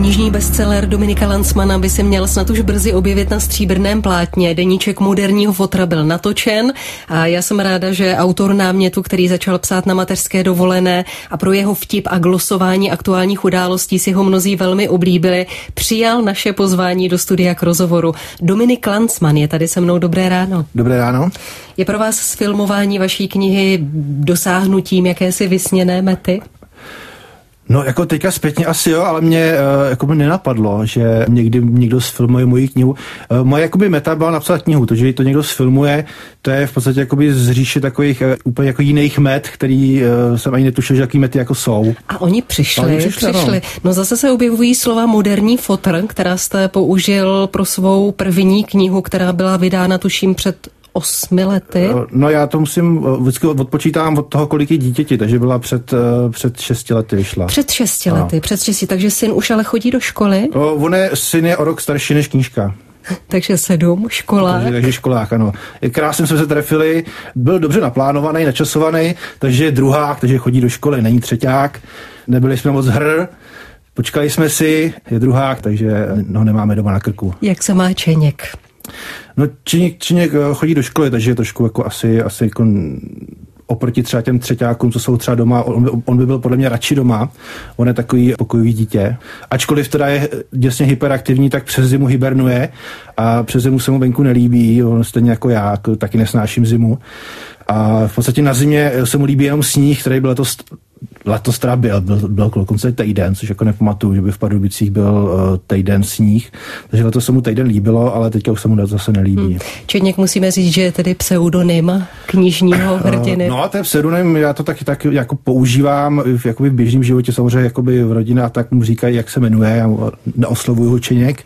Knižní bestseller Dominika Lanzmanna by se měl snad už brzy objevit na stříbrném plátně. Deníček moderního fotra byl natočen a já jsem ráda, že autor námětu, který začal psát na mateřské dovolené a pro jeho vtip a glosování aktuálních událostí si ho mnozí velmi oblíbili, přijal naše pozvání do studia k rozhovoru. Dominik Lanzmann je tady se mnou. Dobré ráno. Dobré ráno. Je pro vás sfilmování vaší knihy dosáhnutím jakési vysněné mety? No jako teďka zpětně asi jo, ale mě jako by nenapadlo, že někdy někdo sfilmuje moji knihu. Moje jakoby meta byla napsat knihu, to, že to někdo sfilmuje, to je v podstatě jakoby z říše takových úplně jako jiných met, který jsem ani netušil, že jaký mety jako jsou. A oni přišli. No zase se objevují slova moderní fotr, která jste použil pro svou první knihu, která byla vydána tuším před 8 lety. No já to musím, vždycky odpočítám od toho, kolik je dítěti, takže byla před 6 lety vyšla. Před 6 lety, před 6, takže syn už ale chodí do školy? Syn je o rok starší než knížka. Takže 7, školák. Takže školák, ano. Krásně jsme se trefili, byl dobře naplánovaný, načasovaný, takže je druhák, takže chodí do školy, není třeťák, nebyli jsme moc počkali jsme si, je druhák, takže ho nemáme doma na krku. Jak se má Čeněk? No Činěk chodí do školy, takže je trošku jako asi jako oproti třeba těm třeťákům, co jsou třeba doma, on by byl podle mě radši doma, on je takový pokojový dítě. Ačkoliv teda je děsně hyperaktivní, tak přes zimu hibernuje a přes zimu se mu venku nelíbí, on stejně jako já, taky nesnáším zimu. A v podstatě na zimě se mu líbí jenom sníh, který byl letos teda byl dokonce týden, což jako nepamatuju, že by v Pardubicích byl týden sníh, takže letos se mu týden líbilo, ale teďka už se mu zase nelíbí. Čeněk musíme říct, že je tedy pseudonym knižního hrdiny. No a ten pseudonym, já to taky tak jako používám jakoby v běžném životě, samozřejmě jakoby v rodině a tak mu říkají, jak se jmenuje, já neoslovuju ho Čeněk.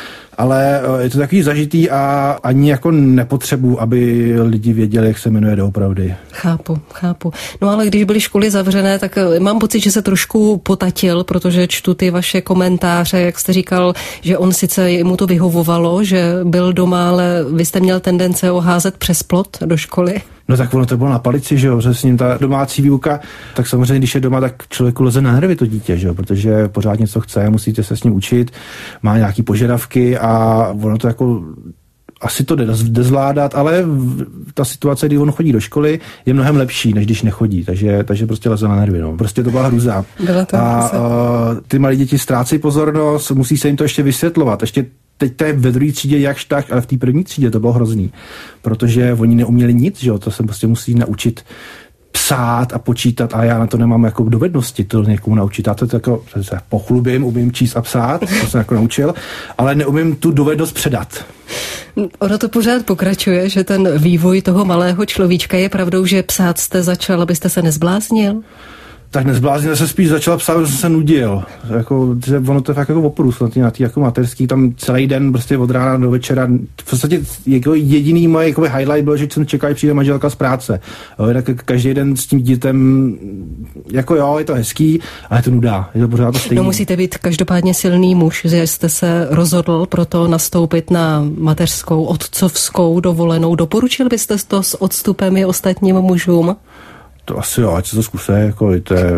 Ale je to takový zažitý a ani jako nepotřebuji, aby lidi věděli, jak se jmenuje doopravdy. Chápu. No ale když byly školy zavřené, tak mám pocit, že se trošku potatil, protože čtu ty vaše komentáře, jak jste říkal, že on sice mu to vyhovovalo, že byl doma, ale vy jste měl tendence ho házet přes plot do školy. No tak ono to bylo na palici, že jo, že s ním ta domácí výuka, tak samozřejmě, když je doma, tak člověku leze na nervy to dítě, že jo, protože pořád něco chce, musíte se s ním učit, má nějaký požadavky a ono to jako asi to jde zvládat, ale ta situace, kdy on chodí do školy, je mnohem lepší, než když nechodí, takže prostě leze na nervy, no. Prostě to byla hrůza. A ty malí děti ztrácejí pozornost, musí se jim to ještě vysvětlovat, ještě teď to je ve druhé třídě jakž tak, ale v té první třídě to bylo hrozný, protože oni neuměli nic, že jo, to se prostě musí naučit psát a počítat a já na to nemám jako dovednosti to někomu naučit. Já to jako se pochlubím, umím číst a psát, to jsem jako naučil, ale neumím tu dovednost předat. Ono to pořád pokračuje, že ten vývoj toho malého človíčka je pravdou, že psát jste začal, abyste se nezbláznil? Tak nezbláznil se spíš začal psát, že jsem se nudil. Jako, že ono to je fakt jako oprus na tý jako mateřský, tam celý den prostě od rána do večera. V podstatě jako jediný moje jako highlight bylo, že jsem čekal, že přijde manželka z práce. Jo, tak každý den s tím dítem, jako jo, je to hezký, ale je to nuda. Je to pořád to stejný. No musíte být každopádně silný muž, že jste se rozhodl proto nastoupit na mateřskou, otcovskou dovolenou. Doporučil byste to s odstupem i ostatním mužům? To asi jo, ať se to zkusí, jako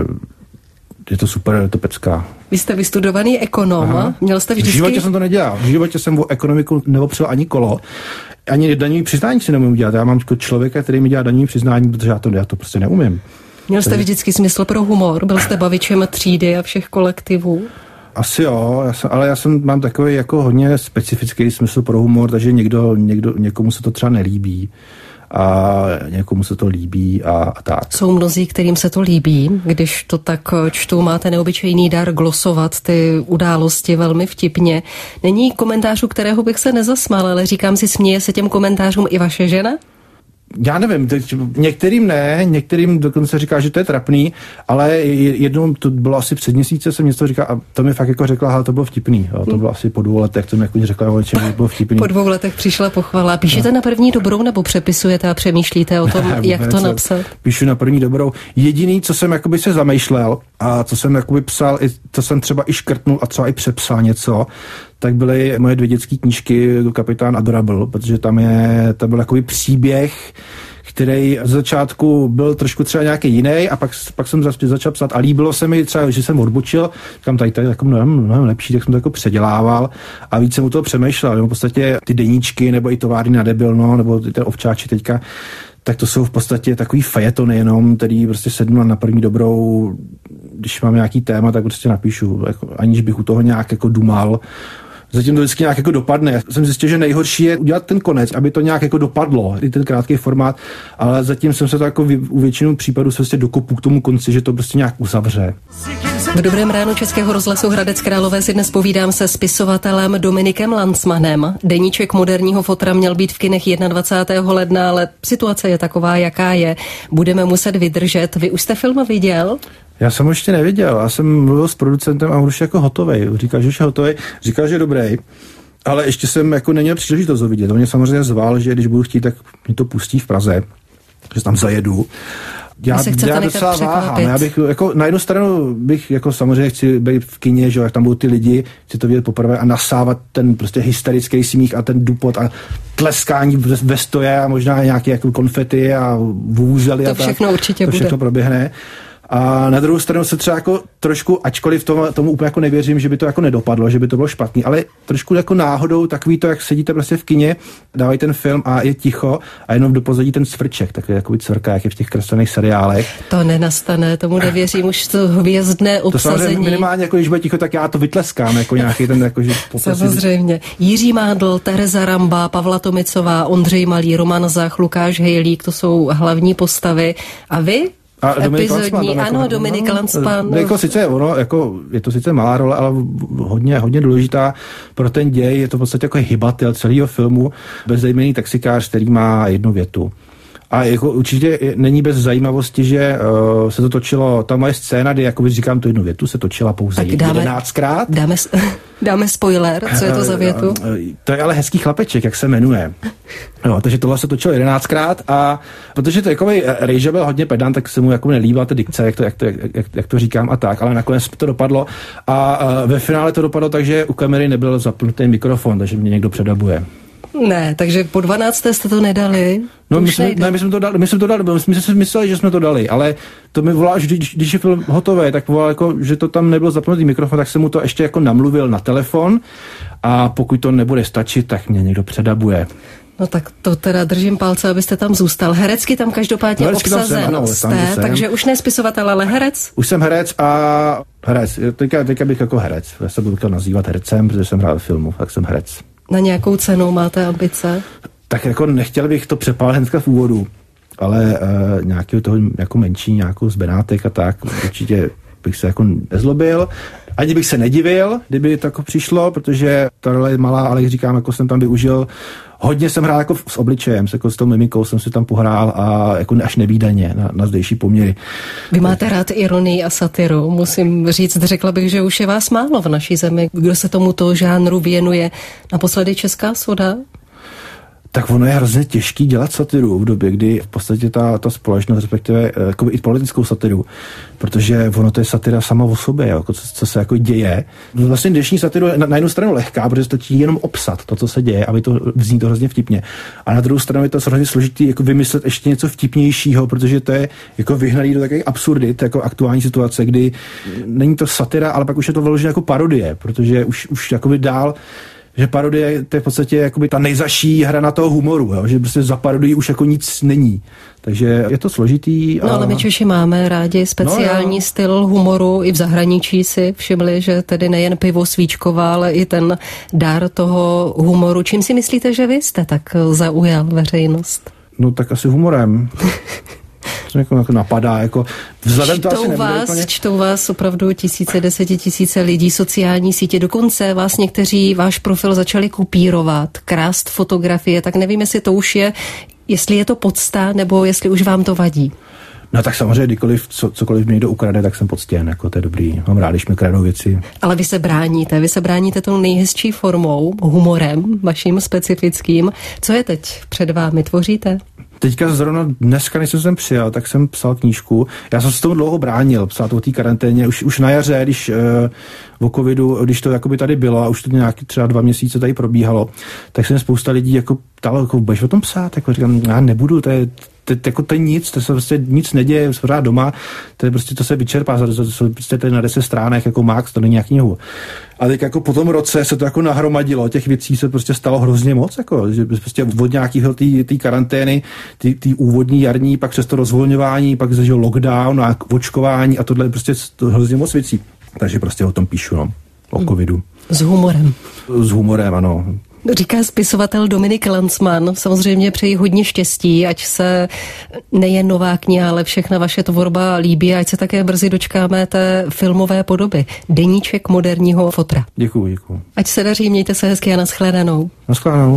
je to super, je to pecká. Vy jste vystudovaný ekonom, měl jste vždycky... V životě jsem to nedělal, v životě jsem o ekonomiku neopřel ani kolo, ani daňový přiznání si neumím dělat, já mám člověka, který mi dělá daňový přiznání, protože já to prostě neumím. Měl jste vždycky smysl pro humor, byl jste bavičem třídy a všech kolektivů? Asi jo, ale mám takový jako hodně specifický smysl pro humor, takže někomu se to třeba nelíbí. A někomu se to líbí a tak. Jsou mnozí, kterým se to líbí, když to tak čtu, máte neobyčejný dar glosovat ty události velmi vtipně. Není komentářů, kterého bych se nezasmál, ale říkám si, směje se těm komentářům i vaše žena? Já nevím, některým ne, některým dokonce říká, že to je trapný, ale jednou, to bylo asi před měsíce, jsem něco říkal a to mi fakt jako řekla, ale to bylo vtipný, jo, to bylo asi po 2 letech, to mi jako řekla, o čem bylo vtipný. Po 2 letech přišla pochvala. Píšete na první dobrou nebo přepisujete a přemýšlíte o tom, jak to napsat? Píšu na první dobrou. Jediný, co jsem jakoby se zamýšlel a co jsem jakoby psal, to jsem třeba i škrtnul a třeba i přepsal něco, tak byly moje 2 dětské knížky Kapitán Adorable, protože tam byl takový příběh, který z začátku byl trošku třeba nějaký jiný a pak jsem začal psát a líbilo se mi třeba, že jsem odbočil, říkám tady jako mnohem lepší, tak jsem to jako předělával a víc jsem u toho přemýšlel. V podstatě ty deníčky nebo i továrny na debilno nebo ten ovčáči teďka, tak to jsou v podstatě takový fejetony jenom, který prostě sednu na první dobrou, když mám nějaký téma, tak prostě napíšu, jako, aniž bych u toho nějak jako dumal. Zatím to vždycky nějak jako dopadne. Já jsem zjistil, že nejhorší je udělat ten konec, aby to nějak jako dopadlo, i ten krátký formát, ale zatím jsem se to jako u většinu případů se prostě dokopu k tomu konci, že to prostě nějak uzavře. V Dobrém ránu Českého rozhlasu Hradec Králové si dnes povídám se spisovatelem Dominikem Landsmanem. Deníček moderního fotra měl být v kinech 21. ledna, ale situace je taková, jaká je. Budeme muset vydržet. Vy už jste film viděl? Já jsem ho ještě neviděl. Já jsem mluvil s producentem a on už je jako hotovej. Říkal, že už je hotovej. Říkal, že je dobrý. Ale ještě jsem jako neměl příležitost ho vidět. On mě samozřejmě zval, že když budu chtít, tak mě to pustí v Praze. Že tam zajedu. Já docela váhám. Já bych jako na jednu stranu bych jako samozřejmě chci být v kině, že jak tam budou ty lidi, chci to vidět poprvé a nasávat ten prostě hysterický smích a ten dupot a tleskání ve stoje a možná nějaké jako konfety a vůzely. To všechno určitě bude. To všechno proběhne. A na druhou stranu se třeba jako trošku, ačkoliv tomu úplně jako nevěřím, že by to jako nedopadlo, že by to bylo špatný, ale trošku jako náhodou takový to, jak sedíte prostě v kině, dávají ten film a je ticho a jenom do pozadí ten cvrček, takový jako cvrká, jak je v těch kreslených seriálech. To nenastane, tomu nevěřím, už to hvězdné obsazení. To samozřejmě minimálně, jako když bude ticho, tak já to vytleskám, jako nějaký ten, jako, že samozřejmě. Jiří Mádl, Tereza Ramba, Pavla Tomicová, Ondřej Malý, Roman Zach, Lukáš Hejlík, to jsou hlavní postavy. A vy? Epizodní, ano, Dominik Landsman. Jako sice je to sice malá role, ale hodně důležitá pro ten děj. Je to v podstatě jako hybatel celého filmu. Bezdejmenný taxikář, který má jednu větu. A jako určitě není bez zajímavosti, že se to točilo, ta moje scéna, kdy jakoby říkám tu jednu větu, se točila pouze 11krát. Dáme spoiler, co je to za větu? To je ale hezký chlapeček, jak se jmenuje. No, takže tohle se točilo 11krát a protože to jako Rejža byl hodně pedant, tak se mu jako nelíbila ta dikce, jak to říkám a tak, ale nakonec to dopadlo a ve finále to dopadlo tak, že u kamery nebyl zapnutý mikrofon, takže mě někdo předabuje. Ne, takže po 12. jste to nedali? No, my jsme to dali, my jsme si mysleli, že jsme to dali, ale to mi volá, když je film hotový, tak volá jako, že to tam nebylo zapnutý mikrofon, tak jsem mu to ještě jako namluvil na telefon a pokud to nebude stačit, tak mě někdo předabuje. No tak to teda držím palce, abyste tam zůstal. Herecky tam každopádně obsazen jste, takže už ne spisovatel, ale herec? Už jsem herec a herec. Teďka bych jako herec. Já se budu chtěl nazývat hercem, protože jsem hrál v filmu, tak jsem herec. Na nějakou cenu máte ambice? Tak jako nechtěl bych to přepálit hnedka v úvodu, ale nějakého toho jako menší, nějakou z Benátek a tak, určitě bych se jako nezlobil. Ani bych se nedivil, kdyby to jako přišlo, protože ta role je malá, ale jak říkám, jako jsem tam využil, hodně jsem hrál jako s obličejem, jako s tou mimikou jsem si tam pohrál a jako až nevídaně na zdejší poměry. Vy máte rád ironii a satiru, musím říct, řekla bych, že už je vás málo v naší zemi. Kdo se tomuto žánru věnuje? Naposledy Česká soda? Tak ono je hrozně těžký dělat satiru v době, kdy v podstatě ta společnost, respektive jako i politickou satiru, protože ono to je satira sama o sobě, jako co se jako děje. Vlastně dnešní satiru je na jednu stranu lehká, protože stačí jenom obsat to, co se děje, aby to zní to hrozně vtipně. A na druhou stranu je to hrozně složitý jako vymyslet ještě něco vtipnějšího, protože to je jako vyhnaný do takových absurdit, jako aktuální situace, kdy není to satira, ale pak už je to vyložené jako parodie, protože už jakoby dál že parodie to je v podstatě jakoby ta nejzaší hra na toho humoru, jo? Že prostě za parodii už jako nic není. Takže je to složitý. No ale my Češi máme rádi speciální styl humoru, i v zahraničí si všimli, že tedy nejen pivo svíčková, ale i ten dár toho humoru. Čím si myslíte, že vy jste tak zaujal veřejnost? No tak asi humorem. Jako napadá, jako vzhledem to asi nebude úplně. Čtou vás opravdu tisíce lidí, sociální sítě, dokonce vás někteří váš profil začali kopírovat, krást fotografie, tak nevím, jestli to už je, jestli je to podsta, nebo jestli už vám to vadí. No tak samozřejmě, kdykoliv cokoliv mě někdo ukrade, tak jsem poctěn, jako to je dobrý. Mám rád, když mi kradou věci. Ale vy se bráníte tou nejhezčí formou, humorem, vaším specifickým. Co je teď před vámi? Tvoříte? Teďka zrovna dneska, než jsem sem přijel, tak jsem psal knížku. Já jsem se tomu dlouho bránil, psát o té karanténě. Už na jaře, když o covidu, když to jakoby tady bylo a už to nějaký třeba 2 měsíce tady probíhalo, tak jsem spousta lidí jako ptal, jako budeš o tom psát? Jako říkám, já nebudu, to je to je nic, to se prostě nic neděje, pořád doma, to je prostě, to se vyčerpá, to prostě tady na 10 stránek jako max, to není nějak knihu. A teď jako po tom roce se to jako nahromadilo, těch věcí se prostě stalo hrozně moc, jako, že prostě od nějakého té karantény, ty úvodní jarní, pak přes to rozvolňování, pak zažil lockdown a očkování a tohle je prostě hrozně moc věcí. Takže prostě o tom píšu, no, o covidu. S humorem. S humorem, ano. Říká spisovatel Dominik Lanzmann. Samozřejmě přeji hodně štěstí, ať se nejen nová kniha, ale všechna vaše tvorba líbí, ať se také brzy dočkáme té filmové podoby. Deníček moderního fotra. Děkuju. Ať se daří, mějte se hezky a nashledanou. Nashledanou.